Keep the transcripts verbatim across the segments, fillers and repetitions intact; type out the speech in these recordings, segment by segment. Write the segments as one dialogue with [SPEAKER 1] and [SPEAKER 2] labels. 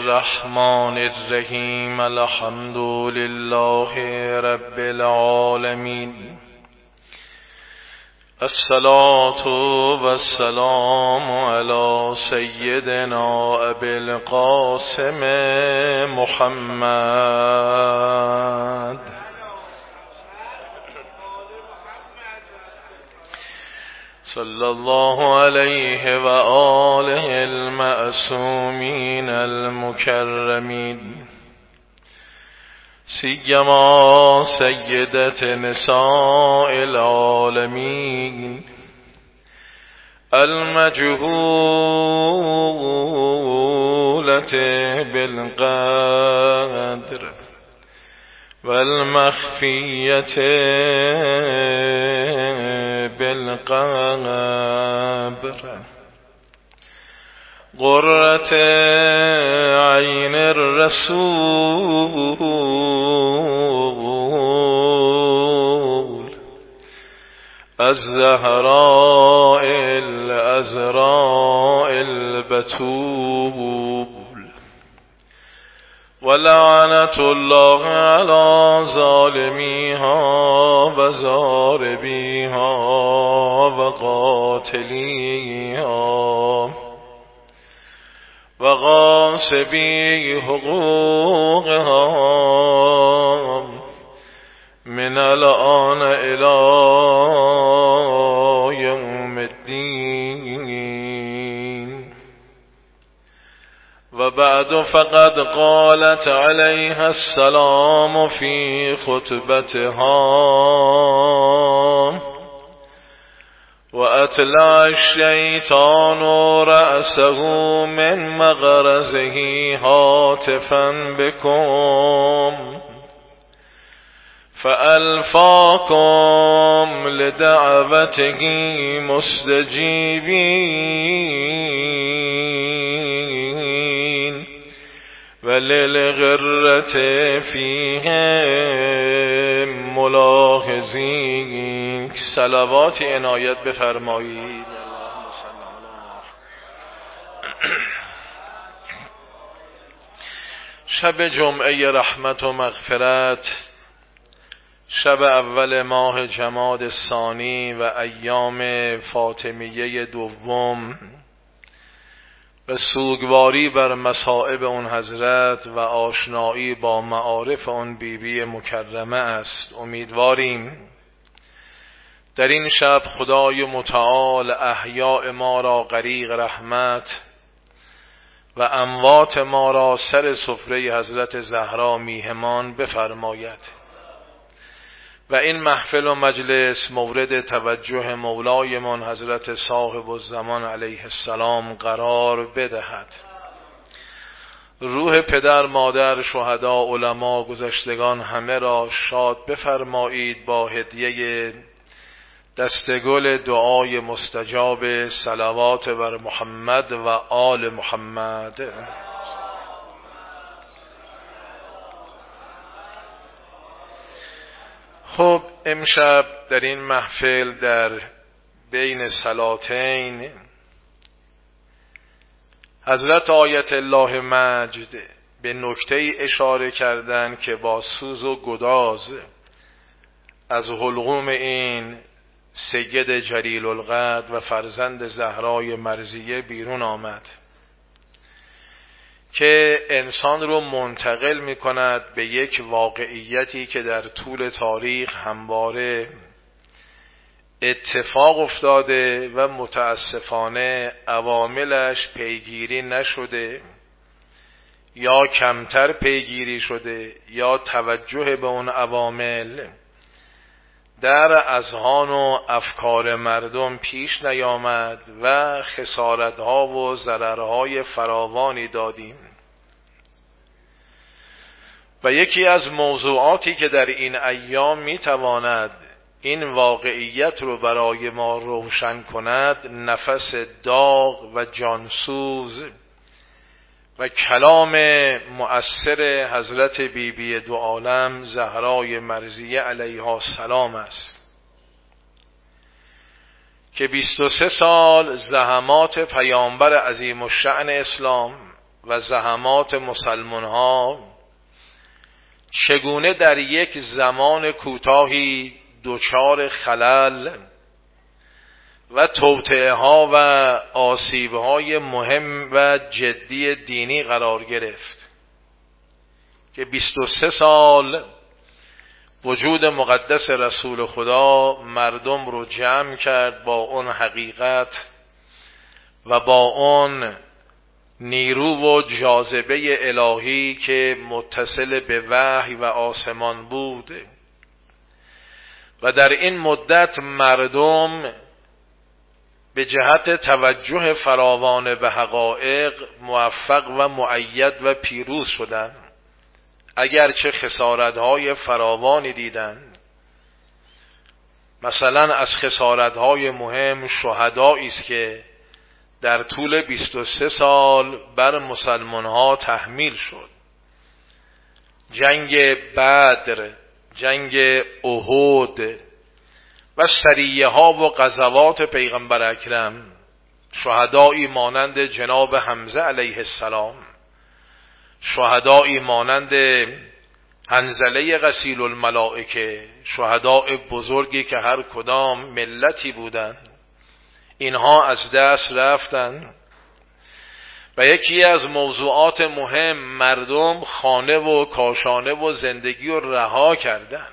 [SPEAKER 1] الرحمن الرحیم. الحمد لله رب العالمین. الصلاة والسلام على سيدنا أبي القاسم محمد صلى الله عليه وآله المعصومين المكرمين، سيما سيدة نساء العالمين المجهولة بالقدر والمخفية بالقبر، قرة عين الرسول الزهراء الأزراء البتول، ولعنة الله على ظالميها وزاربيها وقاتليها وغاصبي حقوقها من الآن إلى يوم الدين. وبعد فقد قالت عليها السلام في خطبتها: وأطلع الشيطان رأسه من مغرزه هاتفا بكم فألفاكم لدعوته مستجيبين، وللغرة فيهم ملاحظين. صلوات عنایت بفرمایید. شب جمعه رحمت و مغفرت، شب اول ماه جماد الثانی و ایام فاطمیه دوم و سوگواری بر مصائب اون حضرت و آشنایی با معارف اون بیبی مکرمه است. امیدواریم در این شب خدای متعال احیاء ما را غریق رحمت و اموات ما را سر سفره حضرت زهرا میهمان بفرماید و این محفل و مجلس مورد توجه مولایمان حضرت صاحب الزمان علیه السلام قرار بدهد. روح پدر، مادر، شهدا، علما، گذشتگان همه را شاد بفرمایید با هدیه دستگل دعای مستجاب صلوات بر محمد و آل محمد. خب امشب در این محفل در بین صلاتین حضرت آیت الله مجد به نکته اشاره کردند که با سوز و گداز از حلقوم این سید جلیل القدر و فرزند زهرای مرضیه بیرون آمد که انسان رو منتقل می کند به یک واقعیتی که در طول تاریخ همواره اتفاق افتاده و متاسفانه عواملش پیگیری نشده یا کمتر پیگیری شده یا توجه به اون عوامل در اذهان و افکار مردم پیش نیامد و خسارت‌ها و ضررهای فراوانی دادیم. و یکی از موضوعاتی که در این ایام میتواند این واقعیت رو برای ما روشن کند نفس داغ و جانسوز و کلام مؤثر حضرت بی بی دو عالم زهرای مرضیه علیها السلام است که بیست و سه سال زحمات پیامبر عظیم الشأن اسلام و زحمات مسلمان ها چگونه در یک زمان کوتاهی دچار خلل و توطئه ها و آسیب های مهم و جدی دینی قرار گرفت که بیست و سه سال وجود مقدس رسول خدا مردم رو جمع کرد با اون حقیقت و با اون نیرو و جاذبه الهی که متصل به وحی و آسمان بود و در این مدت مردم به جهت توجه فراوان به حقایق موفق و مؤید و پیروز شدند، اگرچه خسارت‌های فراوانی دیدند. مثلا از خسارت‌های مهم شهدایی است که در طول بیست و سه سال بر مسلمان‌ها تحمیل شد. جنگ بدر، جنگ احد و سریه ها و غزوات پیغمبر اکرم، شهدایی مانند جناب حمزه علیه السلام، شهدایی مانند حنظله غسیل الملائکه، شهداء بزرگی که هر کدام ملتی بودند، اینها از دست رفتند. و یکی از موضوعات مهم، مردم خانه و کاشانه و زندگی رو رها کردند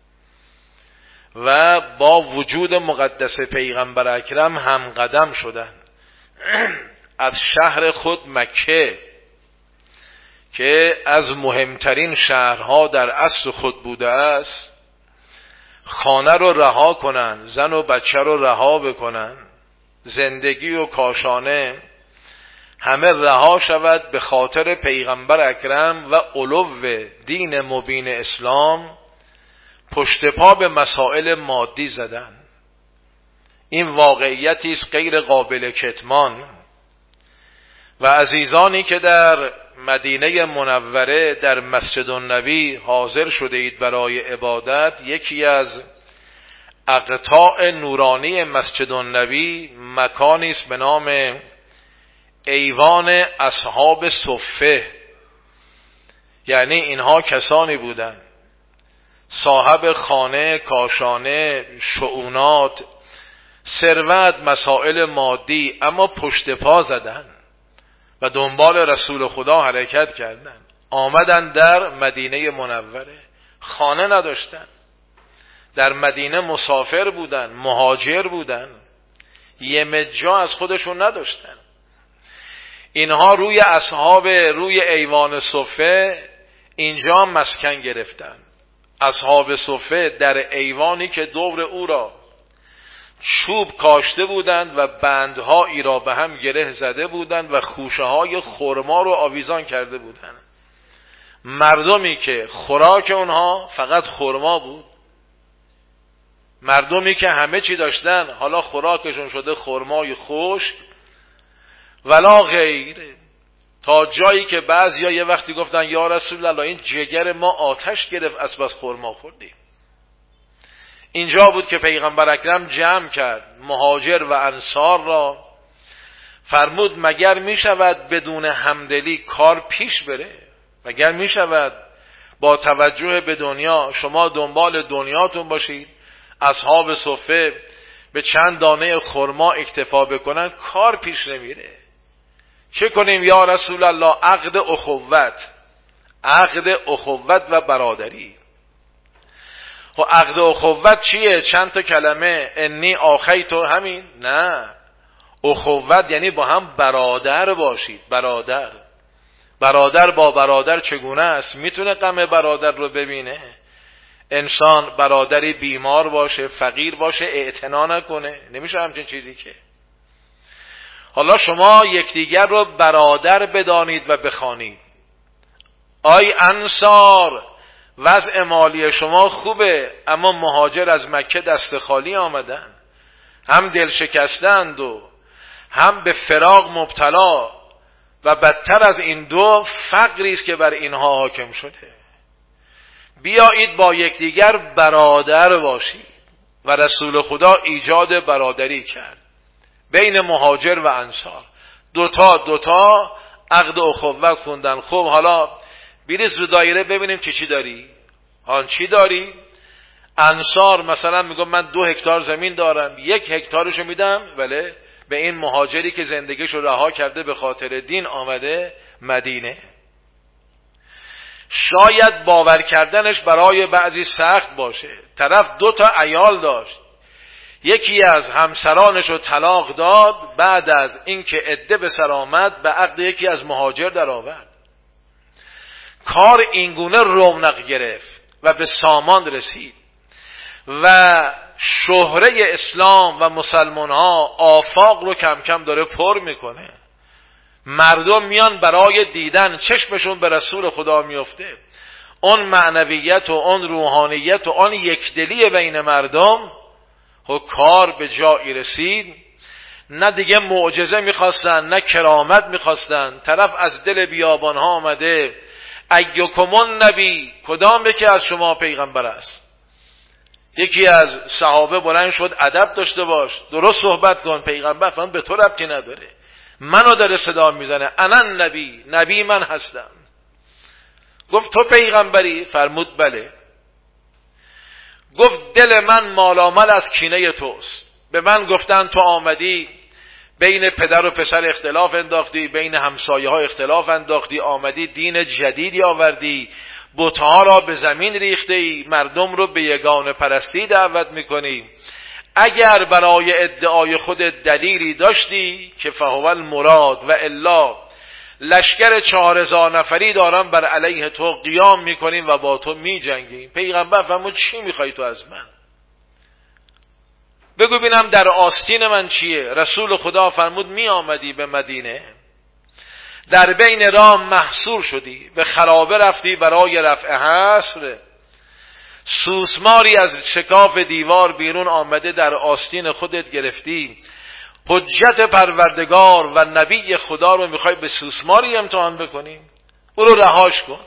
[SPEAKER 1] و با وجود مقدس پیغمبر اکرم هم قدم شدند. از شهر خود مکه که از مهمترین شهرها در اصل خود بوده است، خانه رو رها کنن، زن و بچه رو رها بکنن، زندگی و کاشانه همه رها شود به خاطر پیغمبر اکرم و علو دین مبین اسلام، پشت پا به مسائل مادی زدن. این واقعیتی است غیر قابل کتمان. و عزیزانی که در مدینه منوره در مسجد النبی حاضر شده اید برای عبادت، یکی از اقطاع نورانی مسجد النبی مکانی است به نام ایوان اصحاب صفه. یعنی اینها کسانی بودند صاحب خانه، کاشانه، شؤونات، ثروت، مسائل مادی، اما پشت پا زدن و دنبال رسول خدا حرکت کردند. آمدن در مدینه منوره، خانه نداشتن، در مدینه مسافر بودن، مهاجر بودن، یه مجا از خودشون نداشتن. اینها روی اصحاب روی ایوان صفه اینجا مسکن گرفتن. اصحاب صفه در ایوانی که دور او را چوب کاشته بودند و بندهایی را به هم گره زده بودند و خوشه های خرما رو آویزان کرده بودند. مردمی که خوراک اونها فقط خرما بود، مردمی که همه چی داشتن حالا خوراکشون شده خرمای خشک ولا غیر، تا جایی که بعضیا یه وقتی گفتن یا رسول الله این جگر ما آتش گرفت از بس خرما خوردیم. اینجا بود که پیغمبر اکرم جمع کرد مهاجر و انصار را، فرمود مگر می شود بدون همدلی کار پیش بره؟ مگر می شود با توجه به دنیا شما دنبال دنیاتون باشید، اصحاب صفه به چند دانه خرما اکتفا بکنن؟ کار پیش نمیره. چه کنیم یا رسول الله؟ عقد اخوت، عقد اخوت و برادری. خب عقد اخوت چیه؟ چند تا کلمه، انی آخیتو، همین؟ نه، اخوت یعنی با هم برادر باشید. برادر برادر با برادر چگونه است؟ میتونه غم برادر رو ببینه؟ انسان برادری بیمار باشه، فقیر باشه، اعتنا نکنه؟ نمیشه همچین چیزی که. حالا شما یکدیگر رو برادر بدانید و بخوانید. آی انصار، وضع مالی شما خوبه اما مهاجر از مکه دست خالی آمدن، هم دل شکستند و هم به فراق مبتلا و بدتر از این دو فقری است که بر اینها حاکم شده. بیایید با یکدیگر برادر باشید. و رسول خدا ایجاد برادری کرد بین مهاجر و انصار. دوتا دوتا عقد اخوت خوندن. خب حالا بریز رو دایره ببینیم چی چی داری. آن چی داری؟ انصار مثلا میگم من دو هکتار زمین دارم، یک هکتارشو میدم ولی به این مهاجری که زندگیشو رها کرده به خاطر دین آمده مدینه. شاید باور کردنش برای بعضی سخت باشه. طرف دو تا عیال داشت، یکی از همسرانشو طلاق داد، بعد از اینکه عده به سر آمد به عقد یکی از مهاجر در آورد. کار اینگونه رونق گرفت و به سامان رسید و شهره اسلام و مسلمان ها آفاق رو کم کم داره پر میکنه. مردم میان برای دیدن، چشمشون به رسول خدا میفته. اون معنویت و اون روحانیت و اون یکدلی بین مردم خب کار به جایی رسید. نه دیگه معجزه میخواستن نه کرامت میخواستن. طرف از دل بیابان ها آمده ایکم النبی، کدام یکی از شما پیغمبر است؟ یکی از صحابه بلند شد ادب داشته باش، درست صحبت کن. پیغمبر فهم به تو ربطی نداره، منو داره صدا میزنه. انا نبی، نبی من هستم. گفت تو پیغمبری؟ فرمود بله. گفت دل من مالامل از کینه توست. به من گفتن تو آمدی بین پدر و پسر اختلاف انداختی، بین همسایه ها اختلاف انداختی، آمدی دین جدیدی آوردی، بت‌ها را به زمین ریخته ای، مردم رو به یگانه پرستی دعوت میکنی. اگر برای ادعای خود دلیلی داشتی که فهو المراد و الا لشکر چهار هزار نفری دارن بر علیه تو قیام میکنیم و با تو میجنگیم. پیغمبر فرمود چی میخوای تو از من؟ بگو بینم در آستین من چیه؟ رسول خدا فرمود می آمدی به مدینه، در بین راه محصور شدی، به خرابه رفتی برای رفع حصر، سوسماری از شکاف دیوار بیرون آمده در آستین خودت گرفتی، حجت پروردگار و نبی خدا رو میخوای به سوسماری امتحان بکنی؟ او رو رهاش کن.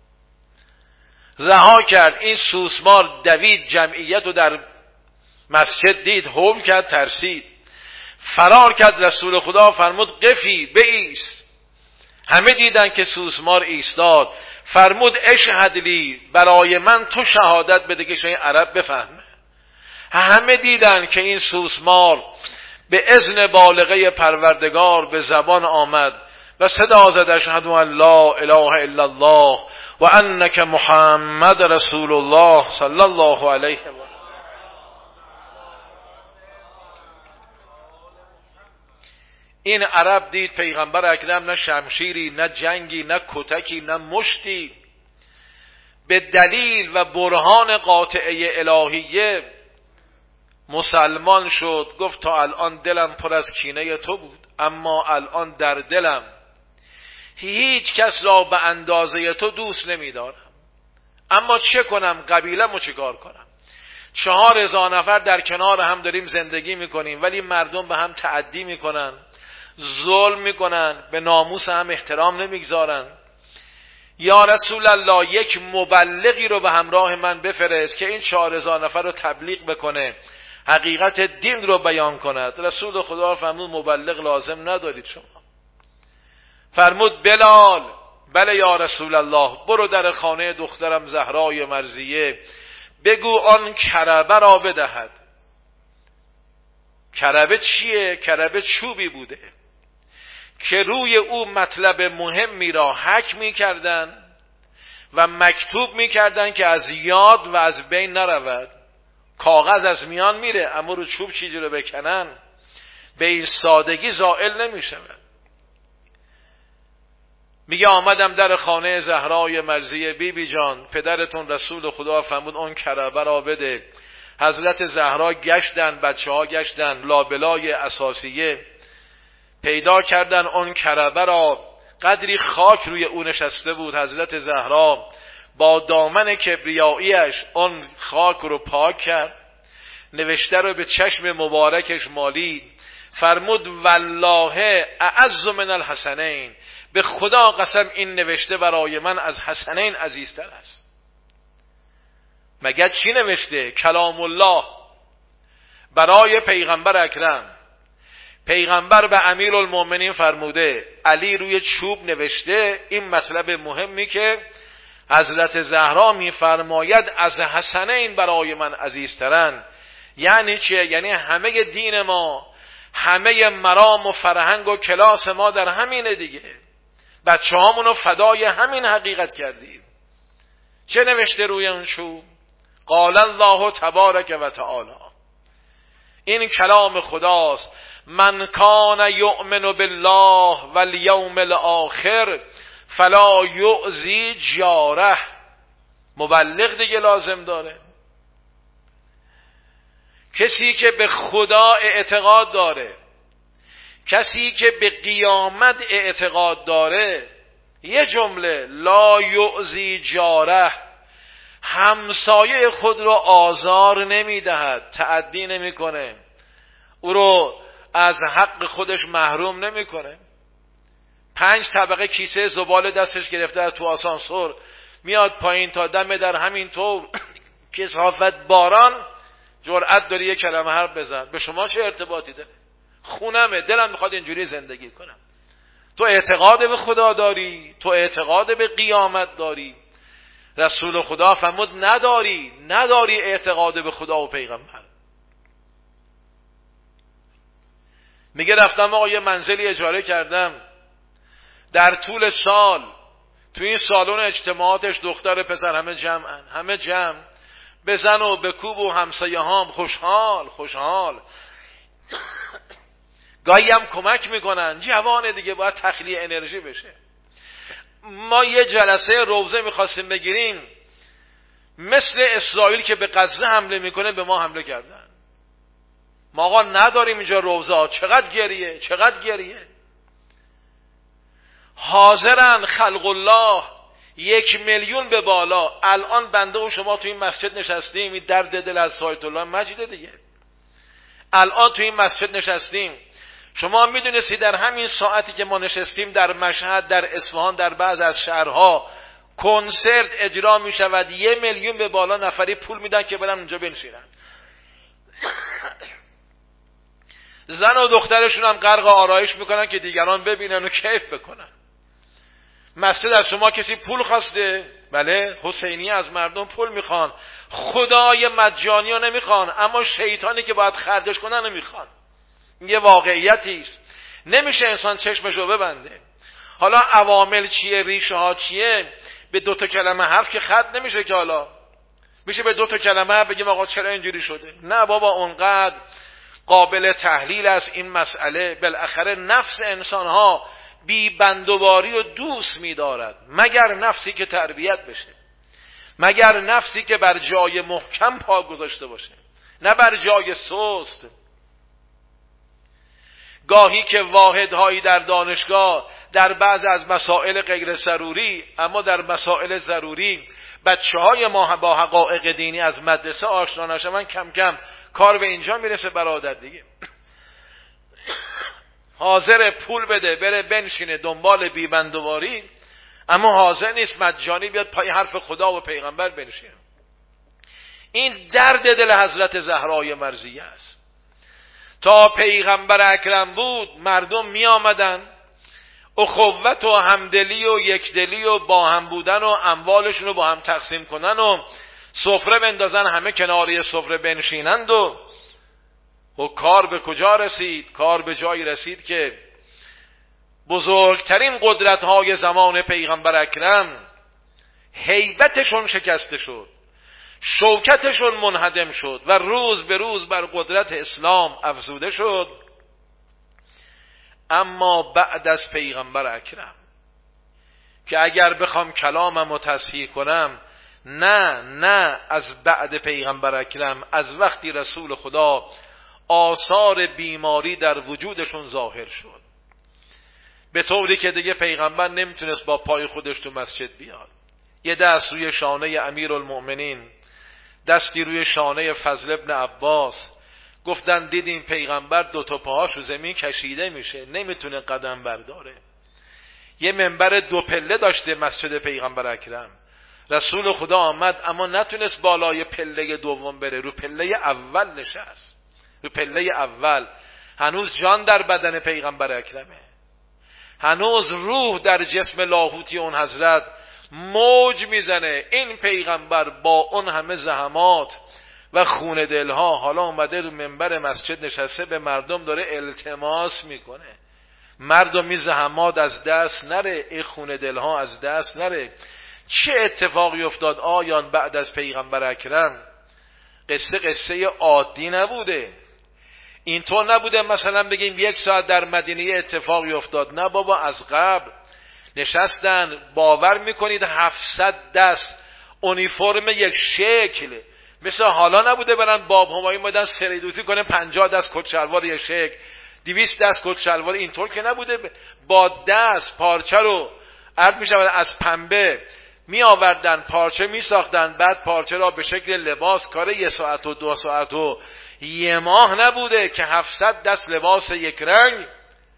[SPEAKER 1] رها کرد. این سوسمار دوید، جمعیت رو در مسجد دید، هول کرد، ترسید، فرار کرد. رسول خدا فرمود قفی، بایست. همه دیدن که سوسمار ایستاد. فرمود اشهد لی، برای من تو شهادت بده که این عرب بفهمه. همه دیدن که این سوسمار به اذن بالغه پروردگار به زبان آمد و صدا زد اشهد ان لا اله الا الله و انک محمد رسول الله صلی الله علیه و آله. این عرب دید پیغمبر اکرم نه شمشیری، نه جنگی، نه کتکی، نه مشتی، به دلیل و برهان قاطعه الهیه مسلمان شد. گفت تا الان دلم پر از کینه تو بود، اما الان در دلم هیچ کس را به اندازه تو دوست نمی دارم. اما چه کنم؟ قبیله‌مو چیکار کنم؟ چهار هزار نفر در کنار هم داریم زندگی میکنیم، ولی مردم به هم تعدی میکنن، ظلم میکنن، به ناموس هم احترام نمیگذارن. یا رسول الله یک مبلغی رو به همراه من بفرست که این چهار هزار نفر رو تبلیغ بکنه، حقیقت دین رو بیان کند. رسول خدا فرمود مبلغ لازم ندارید شما. فرمود بلال، بله یا رسول الله، برو در خانه دخترم زهرای مرضیه بگو آن کربه را بدهد. کربه چیه؟ کربه چوبی بوده که روی او مطلب مهمی را حک می کردن و مکتوب می کردن که از یاد و از بین نرود. کاغذ از میان میره، اما رو چوب چیزی رو بکنن به این سادگی زائل نمی شود. میگه آمدم در خانه زهرای مرضیه، بی بی جان پدرتون رسول خدا فرمود اون کربه را بده. حضرت زهرا گشتن، بچه ها گشتن، لابلای اساسیه پیدا کردن اون کربه را، قدری خاک روی او نشسته بود. حضرت زهرا با دامن کبریاییش اون خاک رو پاک کرد، نوشته رو به چشم مبارکش مالید، فرمود والله اعز من الحسنین، به خدا قسم این نوشته برای من از حسنین عزیزتر است. مگر چی نوشته؟ کلام الله برای پیغمبر اکرم، پیغمبر به امیرالمومنین فرموده، علی روی چوب نوشته این مطلب مهمی که حضرت زهرا میفرماید از حسنین برای من عزیزترن. یعنی چه؟ یعنی همه دین ما، همه مرام و فرهنگ و کلاس ما در همینه دیگه. بچه هامونو فدای همین حقیقت کردیم. چه نوشته روی اون چوب؟ قال الله تبارک و تعالی، این کلام خداست، من کان یؤمن بالله والیوم الاخر فلا یؤذی جاره. مبلغ دیگه لازم داره. کسی که به خدا اعتقاد داره، کسی که به قیامت اعتقاد داره، یه جمله، لا یؤذی جاره، همسایه خود رو آزار نمیدهد، تعدی نمیکنه، او رو از حق خودش محروم نمیکنه. پنج طبقه کیسه زباله دستش گرفته از تو آسانسور میاد پایین تا دم در، همین طور کثافت باران جرأت داری یک کلمه حرف بزن. به شما چه ارتباطی داره؟ خونمه، دلم میخواد اینجوری زندگی کنم. تو اعتقاد به خدا داری، تو اعتقاد به قیامت داری. رسول خدا فرمود نداری، نداری اعتقاد به خدا و پیغمبر. میگه رفتم آقا یه منزلی اجاره کردم، در طول سال تو این سالن اجتماعاتش دختر پسر همه جمعن، همه جمع، بزن و بکوب و همسایه هام خوشحال خوشحال، گاهی هم کمک میکنن. جوانه دیگه، باید تخلیه انرژی بشه. ما یه جلسه روزه میخواستیم بگیریم، مثل اسرائیل که به غزه حمله میکنه به ما حمله کردن. ما آقا نداریم اینجا روزه. چقدر گریه، چقدر گریه. حاضرن خلق الله یک میلیون به بالا. الان بنده و شما تو این مسجد نشستیم، این درد دل از سایت الله مجیده دیگه. الان تو این مسجد نشستیم، شما میدونستی در همین ساعتی که ما نشستیم در مشهد، در اصفهان، در بعض از شهرها کنسرت اجرا میشود، یه میلیون به بالا نفری پول میدن که برن اونجا بنشینن. زن و دخترشون هم غرق آرایش میکنن که دیگران ببینن و کیف بکنن. مسجد از شما کسی پول خواسته؟ بله، حسینی از مردم پول میخوان. خدای مجانی ها نمیخوان، اما شیطانی که باید خرجش کنن نمیخوان. یه واقعیتی است، نمیشه انسان چشمشو ببنده. حالا عوامل چیه، ریشه ها چیه؟ به دو تا کلمه حرف که ختم نمیشه که. حالا میشه به دو تا کلمه بگیم آقا چرا اینجوری شده؟ نه بابا، اونقدر قابل تحلیل است این مسئله. بالاخره نفس انسان ها بی بندوباری و دوست می‌دارد، مگر نفسی که تربیت بشه، مگر نفسی که بر جای محکم پا گذاشته باشه، نه بر جای سست. گاهی که واحدهایی در دانشگاه در بعض از مسائل غیر ضروری، اما در مسائل ضروری بچه‌های ما با حقایق دینی از مدرسه آشنا نشون، کم کم کار به اینجا میرسه برادر دیگه. حاضر پول بده بره بنشینه دنبال بیبندواری، اما حاضر نیست مجانی بیاد پای حرف خدا و پیغمبر بنشینه. این درد دل حضرت زهرای مرضیه است. تا پیغمبر اکرم بود مردم می آمدن اخوت و همدلی و یکدلی و با هم بودن و اموالشون رو با هم تقسیم کنن و سفره بندازن، همه کناری سفره بنشینند و و کار به کجا رسید؟ کار به جایی رسید که بزرگترین قدرت‌های زمان پیغمبر اکرم هیبتشون شکسته شد، شوکتشون منهدم شد و روز به روز بر قدرت اسلام افزوده شد. اما بعد از پیغمبر اکرم، که اگر بخوام کلامم رو تصحیح کنم، نه نه از بعد پیغمبر اکرم، از وقتی رسول خدا آثار بیماری در وجودشون ظاهر شد، به طوری که دیگه پیغمبر نمیتونست با پای خودش تو مسجد بیاد. یه دست روی شانه امیرالمؤمنین، دستی روی شانه فضل ابن عباس. گفتن دیدیم پیغمبر دو تا پاهاشو زمین کشیده میشه، نمیتونه قدم برداره. یه منبر دو پله داشته مسجد پیغمبر اکرم. رسول خدا آمد اما نتونست بالای پله دوم بره، رو پله اول نشست. رو پله اول هنوز جان در بدن پیغمبر اکرمه، هنوز روح در جسم لاهوتی اون حضرت موج میزنه. این پیغمبر با اون همه زحمات و خون دلها حالا اومده رو منبر مسجد نشسته، به مردم داره التماس میکنه مردم این زحمات از دست نره، این خون دلها از دست نره. چه اتفاقی افتاد آیان بعد از پیغمبر اکرم؟ قصه قصه عادی نبوده. اینطور نبوده مثلا بگیم یک ساعت در مدینه اتفاقی افتاد، نه بابا، از قبل نشستن. باور میکنید هفتصد دست اونیفرم یک شکل، مثل حالا نبوده برن باب همایی مدن سریدوتی کنه پنجاه دست کت شلوار یک شکل، دویست دست کت شلوار، اینطور که نبوده. با دست پارچه رو عرض میشود از پنبه می آوردن، پارچه می ساختن، بعد پارچه را به شکل لباس، کار یه ساعت و دو ساعت و یه ماه نبوده که هفتصد دست لباس یک رنگ.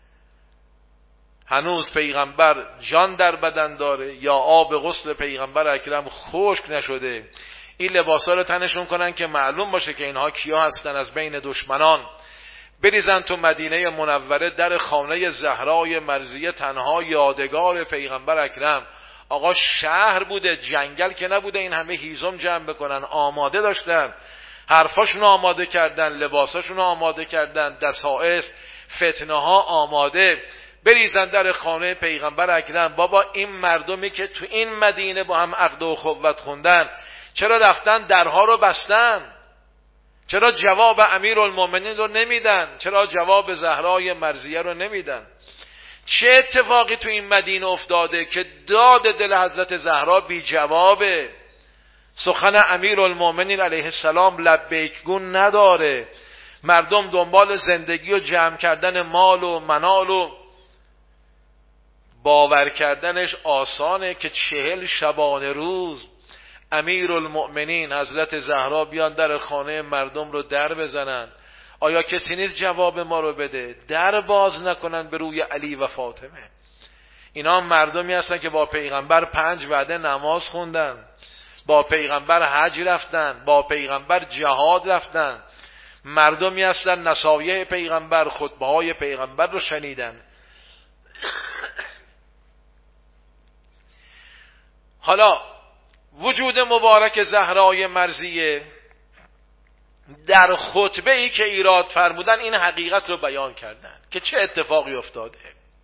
[SPEAKER 1] هنوز پیغمبر جان در بدن داره، یا آب غسل پیغمبر اکرم خشک نشده. این لباسا رو تنشون کنن که معلوم باشه که اینها کیا هستن از بین دشمنان. بریزن تو مدینه منوره، در خانه زهرای مرضیه تنها یادگار پیغمبر اکرم. آقا شهر بوده، جنگل که نبوده این همه هیزم جمع بکنن. آماده داشتن، حرفاشون آماده کردن، لباساشون آماده کردن، دسائس فتنه ها آماده. بریزن در خانه پیغمبر اکرم. بابا این مردمی که تو این مدینه با هم عقد و اخوت خوندن، چرا رفتن درها رو بستن؟ چرا جواب امیرالمومنین رو نمیدن؟ چرا جواب زهرای مرضیه رو نمیدن؟ چه اتفاقی تو این مدینه افتاده که داد دل حضرت زهرا بی جوابه؟ سخن امیرالمومنین علیه السلام لبیک گون نداره. مردم دنبال زندگی و جمع کردن مال و منال و باور کردنش آسانه که چهل شبانه روز امیرالمؤمنین حضرت زهرا بیان در خانه مردم رو در بزنن. آیا کسی نیست جواب ما رو بده؟ در باز نکنن به روی علی و فاطمه. اینا مردمی هستن که با پیغمبر پنج وعده نماز خوندن، با پیغمبر حج رفتن، با پیغمبر جهاد رفتن. مردمی هستن نصایح پیغمبر، خطبه های پیغمبر رو شنیدن. حالا وجود مبارک زهرای مرضیه در خطبه ای که ایراد فرمودن این حقیقت رو بیان کردن که چه اتفاقی افتاده.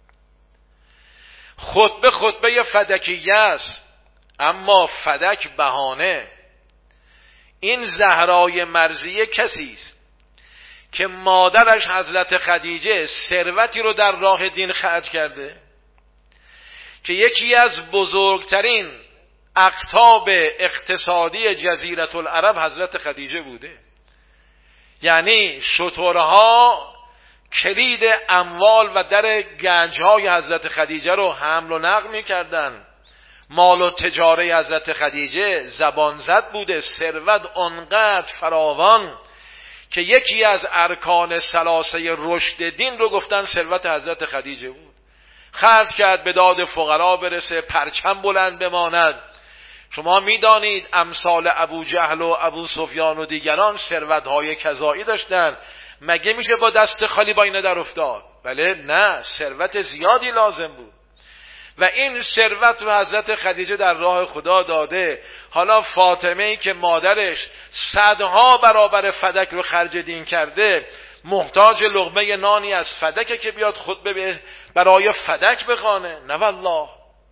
[SPEAKER 1] خطبه خطبه فدکیه است، اما فدک بهانه. این زهرای مرضیه کسی است که مادرش حضرت خدیجه ثروتی رو در راه دین خرج کرده، که یکی از بزرگترین اقطاب اقتصادی جزیره العرب حضرت خدیجه بوده. یعنی شترها کلید اموال و در گنجهای حضرت خدیجه رو حمل و نقل می کردن. مال و تجاره حضرت خدیجه زبان زد بوده، ثروت آنقدر فراوان که یکی از ارکان ثلاثه رشد دین رو گفتن ثروت حضرت خدیجه بود. خرج کرد به داد فقرا برسه، پرچم بلند بماند. شما میدانید امثال ابو جهل و ابو سفیان و دیگران ثروت‌های کذایی داشتن، مگه میشه با دست خالی با اینا در افتاد؟ بله نه، ثروت زیادی لازم بود و این ثروت رو حضرت خدیجه در راه خدا داده. حالا فاطمه‌ای که مادرش صدها برابر فدک رو خرج دین کرده، محتاج لقمه نانی از فدک که بیاد خطبه برای فدک بخوانه؟ نه والله.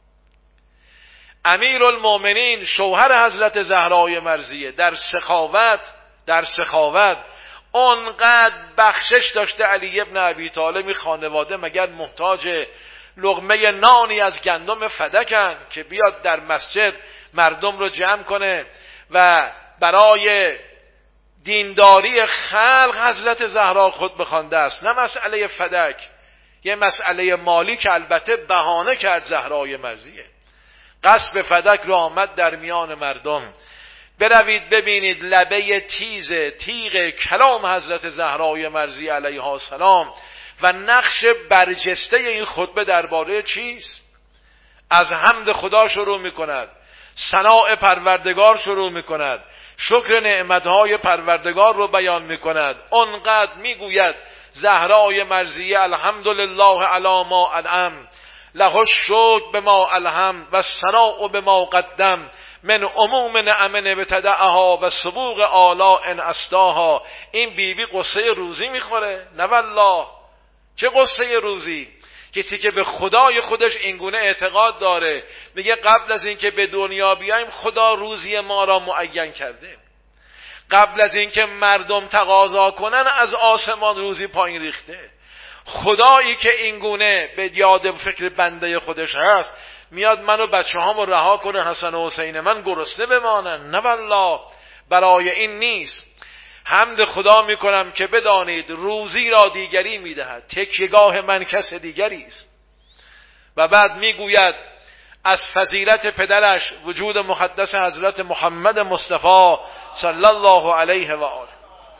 [SPEAKER 1] امیرالمومنین شوهر حضرت زهرای مرضیه در سخاوت در سخاوت اونقدر بخشش داشته. علی ابن ابی طالب خانواده مگر محتاج لقمه نانی از گندم فدکن که بیاد در مسجد مردم رو جمع کنه و برای دینداری خلق حضرت زهرا خود بخوانده است؟ نه مسئله فدک، یه مسئله مالی که البته بهانه کرد زهرای مرضیه. قصب فدک را آمد در میان مردم. بروید ببینید لبه تیز تیغ کلام حضرت زهرای مرضیه علیها السلام و نقش برجسته این خطبه درباره چیست؟ از حمد خدا شروع می کند، ثناء پروردگار شروع می کند، شکر نعمتهای پروردگار رو بیان می کند. اونقدر می گوید زهرای مرضیه الحمدلله علی ما انعم، له الشکر بما الهم و الثناء بما قدم، من عموم نعم ابتدعها و سبوق آلاء اسداها. این بیبی قصه روزی میخوره؟ نه والله. چه قصه روزی؟ کسی که به خدای خودش اینگونه اعتقاد داره میگه قبل از اینکه به دنیا بیایم خدا روزی ما را معین کرده، قبل از اینکه مردم تقاضا کنن از آسمان روزی پایین ریخته. خدایی که اینگونه به یاد فکر بنده خودش هست میاد منو بچه هامو رها کنه حسن و حسین من گرسنه بمانن؟ نه والله، برای این نیست. حمد خدا میکنم که بدانید روزی را دیگری میدهد، تکیهگاه من کس دیگری است. و بعد میگوید از فضیلت پدرش وجود مقدس حضرت محمد مصطفی صلی الله علیه و آله.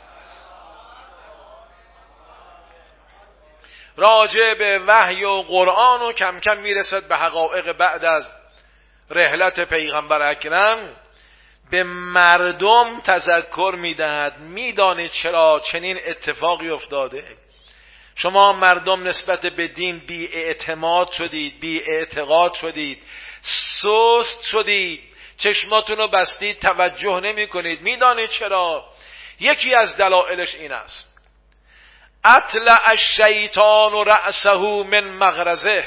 [SPEAKER 1] راجع به وحی و قرآن و کم کم میرسد به حقایق بعد از رحلت پیغمبر اکرم. به مردم تذکر میدهد میدانید چرا چنین اتفاقی افتاده؟ شما مردم نسبت به دین بی اعتماد شدید، بی اعتقاد شدید، سست شدید، چشماتون رو بستید، توجه نمی کنید. میدانید چرا؟ یکی از دلایلش این است: اطلع الشیطان رأسه من مغرزه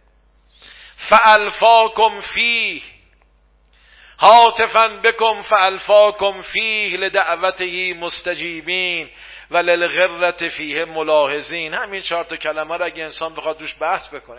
[SPEAKER 1] فالفاکم فیه هاتفا بکم فالفاکم فیه لدعوته مستجیبین و للغرة فیه ملاحظین. همین چهار تا کلمه را اگه انسان بخواد روش بحث بکنه،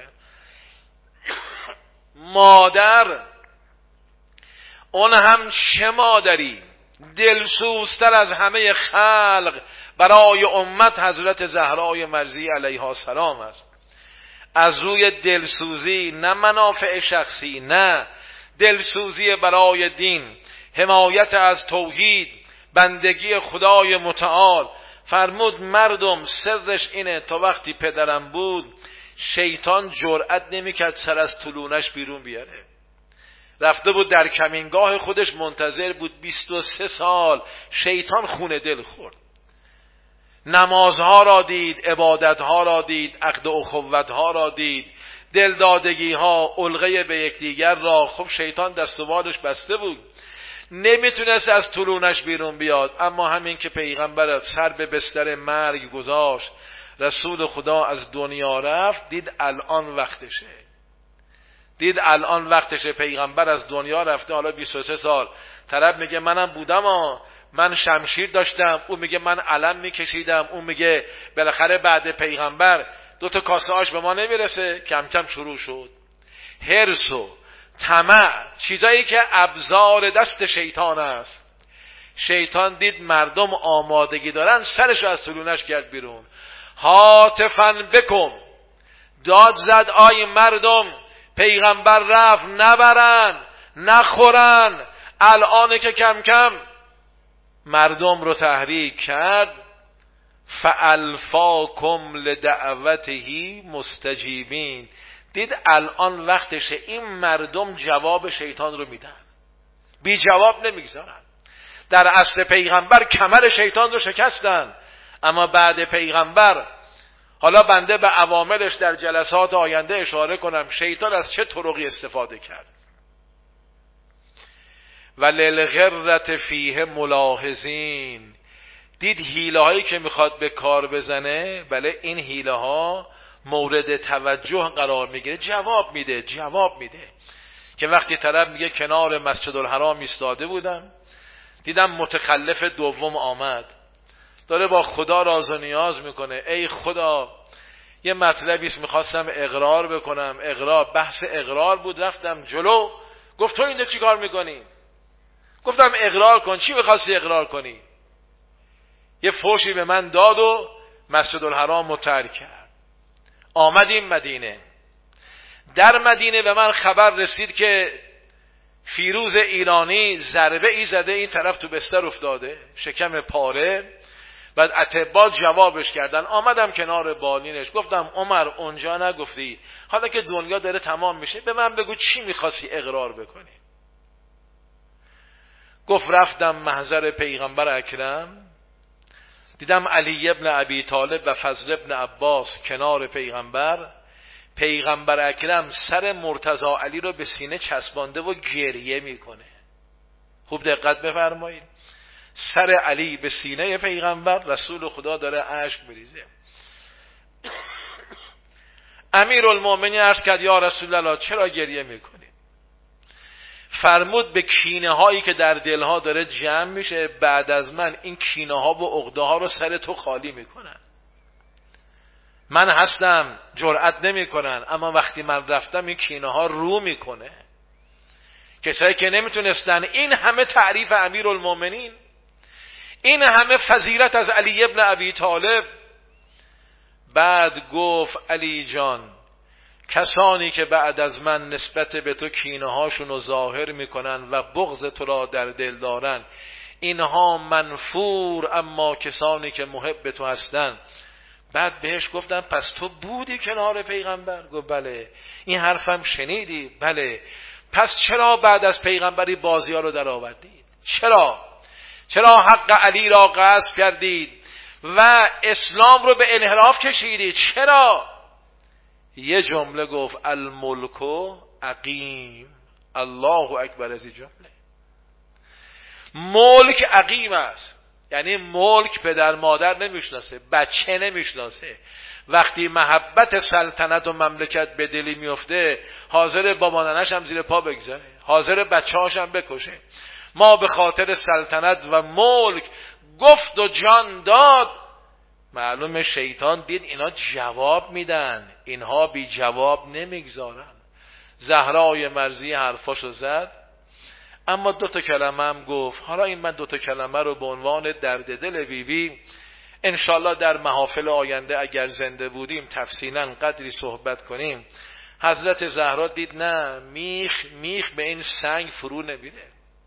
[SPEAKER 1] مادر، اون هم چه مادری دلسوزتر از همه خلق برای امت حضرت زهرای مرضی علیها السلام است. از روی دلسوزی، نه منافع شخصی، نه دلسوزی برای دین، حمایت از توحید، بندگی خدای متعال. فرمود مردم سرش اینه تا وقتی پدرم بود شیطان جرأت نمیکرد سر از طولونش بیرون بیاره. رفته بود در کمینگاه خودش منتظر بود، بیست و سه سال شیطان خون دل خورد. نمازها را دید، عبادتها را دید، عقد اخوتها را دید، دلدادگی ها، علقه به یکدیگر را. خب شیطان دست و بالش بسته بود، نمیتونست از طولونش بیرون بیاد. اما همین که پیغمبر سر به بستر مرگ گذاشت، رسول خدا از دنیا رفت، دید الان وقتشه، دید الان وقتشه. پیغمبر از دنیا رفته، حالا بیست و سه سال. طرف میگه منم بودم ها، من شمشیر داشتم، اون میگه من علم میکشیدم، اون میگه بالاخره بعد پیغمبر دو تا کاسه آش به ما نمیرسه. کم کم شروع شد حرص و طمع، چیزایی که ابزار دست شیطان است. شیطان دید مردم آمادگی دارن، سرشو از طولونش کرد بیرون. هاتفاً بکن، داد زد آی مردم، پیغمبر رفت، نبرن نخورن. الان که کم کم مردم رو تحریک کرد، فالفاکم لدعوته مستجیبین. دید الان وقتشه، این مردم جواب شیطان رو میدن، بی جواب نمیگذارن. در عصر پیغمبر کمر شیطان رو شکستن، اما بعد پیغمبر، حالا بنده به عواملش در جلسات آینده اشاره کنم، شیطان از چه طرقی استفاده کرد. و للغرة فیه ملاحظین. دید حیله هایی که میخواد به کار بزنه، بله این حیله ها مورد توجه قرار میگیره، جواب میده جواب میده که وقتی طرف میگه کنار مسجد الحرام ایستاده بودم، دیدم متخلف دوم آمد، داره با خدا راز و نیاز میکنه. ای خدا، یه مطلبی است میخواستم اقرار بکنم، اقرار، بحث اقرار بود، رفتم جلو، گفت تو اینجا چی کار میکنی؟ گفتم اقرار کن. چی میخواستی اقرار کنی؟ یه فوشی به من داد و مسجد الحرام رو ترک کرد. آمدیم مدینه. در مدینه به من خبر رسید که فیروز ایرانی ضربه ای زده، این طرف تو بستر افتاده، شکم پاره. بعد اطباء جوابش کردن. آمدم کنار بالینش، گفتم عمر اونجا نگفتی، حالا که دنیا داره تمام میشه به من بگو چی میخواستی اقرار بکنی؟ گفت رفتم محضر پیغمبر اکرم، دیدم علی ابن ابی طالب و فضل ابن عباس کنار پیغمبر، پیغمبر اکرم سر مرتضی علی رو به سینه چسبانده و گریه میکنه. خوب دقت بفرمایید، سر علی به سینه پیغمبر، رسول خدا داره اشک میریزه. امیرالمومنین عرض کرد یا رسول الله چرا گریه میکنی؟ فرمود به کینه هایی که در دلها داره جمع میشه، بعد از من این کینه ها و عقده ها رو سر تو خالی میکنن. من هستم جرأت نمیکنن، اما وقتی من رفتم این کینه ها رو میکنه. کسایی که نمیتونستن، این همه تعریف امیرالمومنین، این همه فضیلت از علی ابن ابی طالب. بعد گفت علی جان، کسانی که بعد از من نسبت به تو کینه هاشون رو ظاهر میکنن و بغض تو را در دل دارن، اینها منفور، اما کسانی که محب تو هستن. بعد بهش گفتم پس تو بودی کنار پیغمبر؟ گفت بله. این حرفم شنیدی؟ بله. پس چرا بعد از پیغمبری بازی ها رو در آوردید؟ چرا؟ چرا حق علی را غصب کردید و اسلام رو به انحراف کشیدید؟ چرا؟ یه جمله گفت الملک عقیم. الله اکبر. از این جمله ملک عقیم است، یعنی ملک پدر مادر نمیشناسه، بچه نمیشناسه. وقتی محبت سلطنت و مملکت به دلی میفته، حاضر بابا ننش هم زیر پا بگذاره، حاضر بچه هاش هم بکشه. ما به خاطر سلطنت و ملک گفت و جان داد. معلومه شیطان دید اینا جواب میدن، اینها بی جواب نمیگذارن. زهرای مرضی حرفاشو زد، اما دو تا کلمه هم گفت. حالا این من دو تا کلمه رو به عنوان درد دل بیوی انشالله در محافل آینده اگر زنده بودیم تفصیلا قدری صحبت کنیم. حضرت زهرا دید نه، میخ میخ به این سنگ فرو نمیره.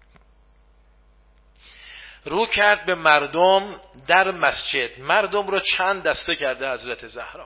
[SPEAKER 1] رو کرد به مردم در مسجد، مردم رو چند دسته کرده حضرت زهرا.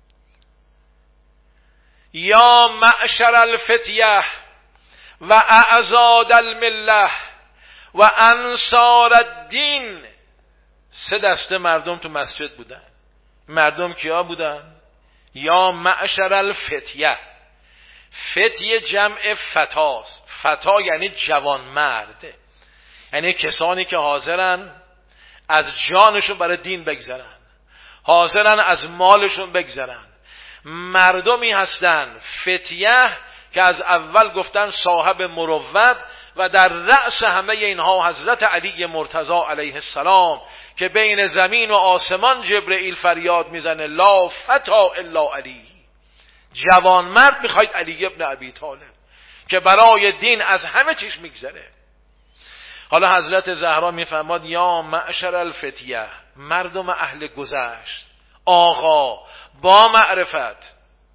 [SPEAKER 1] یا معشر الفتیه و اعزاد المله و انصار الدین. سه دسته مردم تو مسجد بودن. مردم کیا بودن؟ یا معشر الفتیه. فتیه جمع فتاست. فتا یعنی جوان مرد، یعنی کسانی که حاضرن از جانشون برای دین بگذرن، حاضرن از مالشون بگذرن. مردمی هستن فتیه که از اول گفتن صاحب مروت و در رأس همه اینها حضرت علی مرتضی علیه السلام که بین زمین و آسمان جبرئیل فریاد میزنه لا فتا الا علی. جوان مرد میخواید علی ابن ابی طالب که برای دین از همه چیز میگذره. حالا حضرت زهرا میفرماد یا معشر الفتیه، مردم اهل گذشت، آقا با معرفت.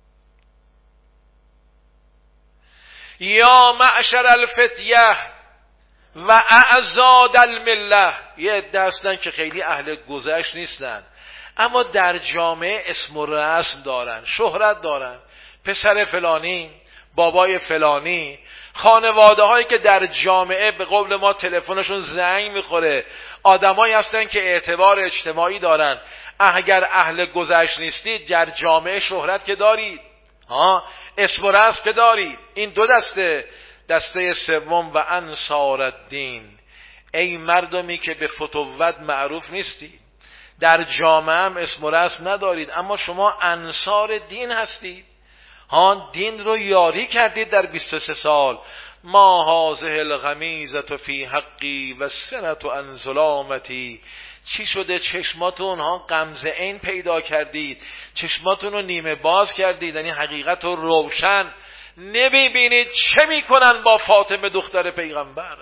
[SPEAKER 1] یا معشر الفتیه و اعزاد المله. یه عده هستن که خیلی اهل گذشت نیستن، اما در جامعه اسم و رسم دارن، شهرت دارن، پسر فلانی، بابای فلانی. خانواده هایی که در جامعه به قول ما تلفنشون زنگ میخوره، آدمایی هستن که اعتبار اجتماعی دارن. اگر اهل گذشت نیستید در جامعه شهرت که دارید، ها، اسم و رسم که دارید. این دو دسته. دسته سوم و انصار الدین، ای مردمی که به فتوت معروف نیستید، در جامعه هم اسم و رسم ندارید، اما شما انصار دین هستید، ها، دین رو یاری کردید در بیست و سه سال. ما هذه الغمیزة فی حقی و سنة عن ظلامتی. چی شده چشماتون ها غمزه عین پیدا کردید، چشماتون رو نیمه باز کردید، یعنی حقیقت رو روشن نمیبینید چه میکنن با فاطمه دختر پیغمبر.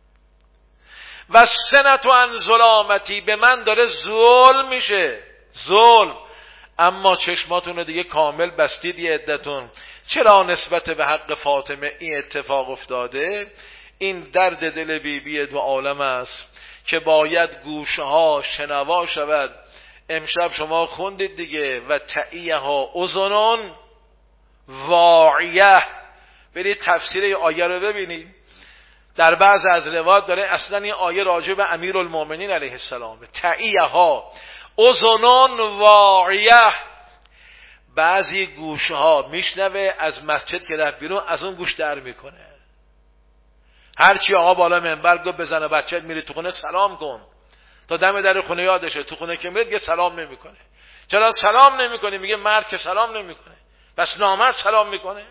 [SPEAKER 1] و سنة عن ظلامتی، به من داره ظلم میشه، ظلم، اما چشماتون رو دیگه کامل بستید. یه عدتون چرا نسبت به حق فاطمه این اتفاق افتاده؟ این درد دل بیبی دو عالم است که باید گوشها شنوا شود. امشب شما خوندید دیگه و تعیه ها اذنون واعیه. برید تفسیر آیه رو ببینید. در بعض از روایات داره اصلا این آیه راجع به امیرالمومنین علیه السلام، تعیها اذنان واعیه، بعضی گوشها میشنوه از مسجد که رفت بیرون از اون گوش در میکنه. هرچی آقا بالا منبر گفت بزنه بچت میری تو خونه سلام کن، تا دم در خونه یادشه، تو خونه که میره دیگه سلام نمیکنه. چرا سلام نمیکنه؟ میگه مرد که سلام نمیکنه، بس نامرد سلام میکنه.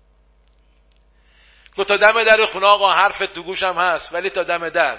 [SPEAKER 1] گفت تا دم در خونه آقا حرفت تو گوشم هست، ولی تا دم در.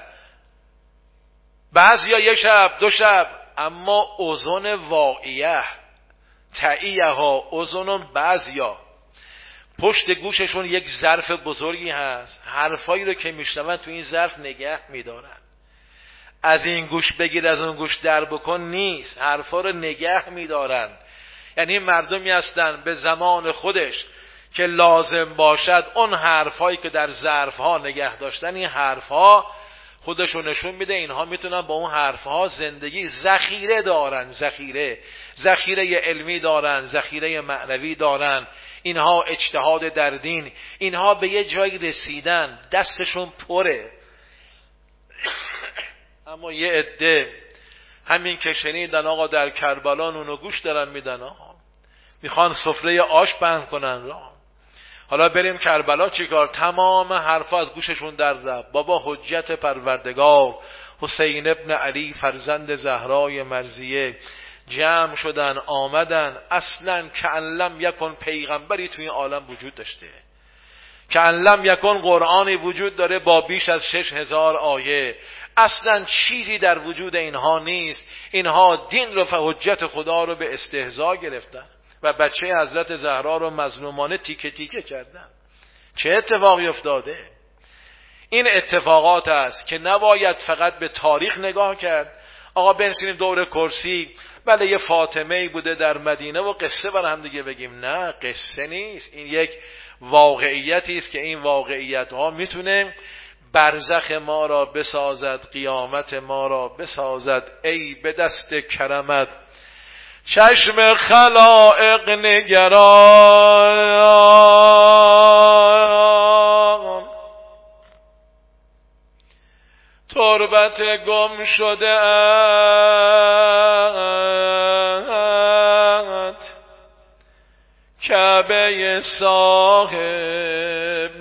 [SPEAKER 1] بعضیا یه شب دو شب، اما اذن واعیه تعیها اذن، بعضیا پشت گوششون یک ظرف بزرگی هست، حرفایی رو که میشنون تو این ظرف نگه میدارن. از این گوش بگیر از اون گوش در بکن نیست، حرفا رو نگه میدارن. یعنی مردمی هستن به زمان خودش که لازم باشد اون حرفایی که در ظرفها نگه داشتن، این حرفها خودشو نشون میده اینها میتونن با اون حرفها زندگی، ذخیره دارن، ذخیره ذخیره علمی دارن، ذخیره معنوی دارن. اینها اجتهاد در دین، اینها به یه جایی رسیدن دستشون پره. اما یه عده همین که شنیدن آقا در کربلا نون گوش دارن میدن، آقا میخوان سفره آش پهن کنن، را حالا بریم کربلا چیکار؟ تمام حرفا از گوششون در رفت. بابا حجت پروردگار حسین ابن علی فرزند زهرای مرضیه جمع شدن آمدن، اصلا کأن لم یکن پیغمبری توی این عالم وجود داشته، کأن لم یکن قرآنی وجود داره با بیش از شش هزار آیه، اصلا چیزی در وجود اینها نیست. اینها دین رو و حجت خدا رو به استهزا گرفتن و بچه حضرت زهرا رو مظلومانه تیکه تیکه کردن. چه اتفاقی افتاده؟ این اتفاقات است که نباید فقط به تاریخ نگاه کرد. آقا بنشینیم دور کرسی، بله یه فاطمه‌ای بوده در مدینه و قصه بر هم دیگه بگیم، نه قصه نیست، این یک واقعیتی است که این واقعیت ها میتونه برزخ ما را بسازد، قیامت ما را بسازد. ای به دست کرمت چشم خلائق نگران، تربت گم شده ات کعبه صاحب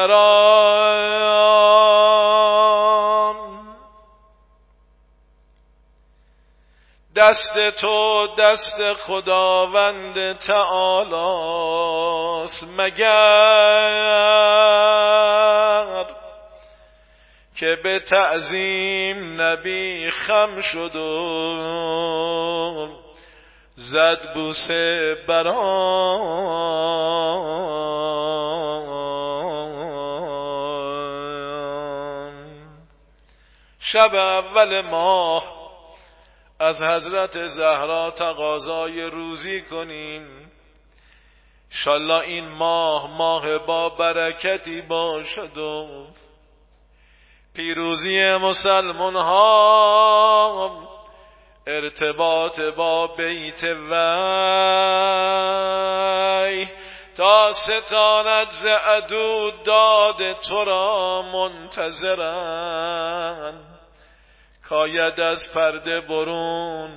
[SPEAKER 1] نظران. دست تو دست خداوند تعالی است مگر که به تعظیم نبی خم شد و زد بوسه بران. شب اول ماه از حضرت زهرا تقاضای روزی کنیم، انشالله این ماه ماه با برکتی باشد و پیروزی مسلمان ها ارتباط با بیت وی تا ستانت ز عدو داد تو را منتظرن، کاید از پرده برون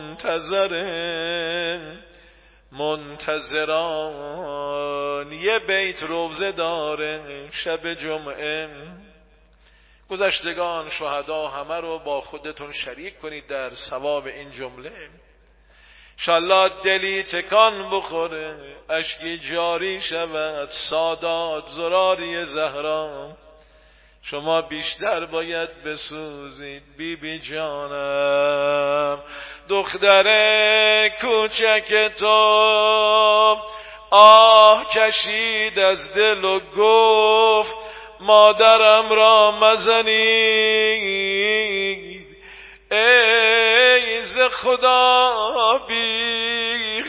[SPEAKER 1] منتظره منتظران. یه بیت روزه داره شب جمعه، گذشتگان شهدا همه رو با خودتون شریک کنید در ثواب این جمله. انشالله دلی تکان بخوره، اشکی جاری شود، سادات زراری زهرا شما بیشتر باید بسوزید. بی بی جانم دختر کوچک تو آه کشید از دل و گفت مادرم را مزنید، ای ز خدا بی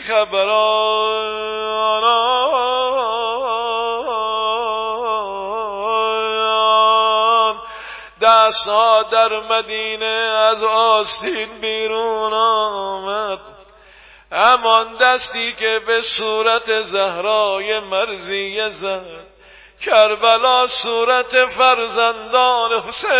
[SPEAKER 1] خبران. دستها در مدینه از آستین بیرون آمد، همان دستی که به صورت زهرای مرضیه زد کربلا صورت فرزندان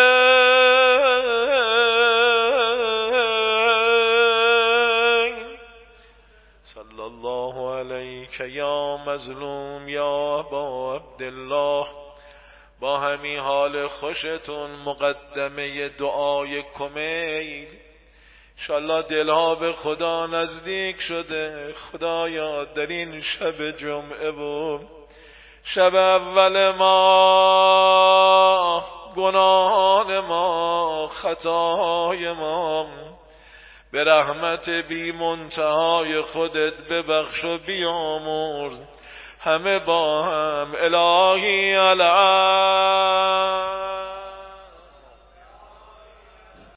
[SPEAKER 1] حسین. صلی الله علیک یا مظلوم یا ابا عبدالله. با همین حال خوشتون مقدمه دعای کمیل، انشالله دلها به خدا نزدیک شده. خدایا در این شب جمعه و شب اول ما گناهان ما خطاهای ما به رحمت بی منتهای خودت ببخش و بیامرز همه با هم. الهی الان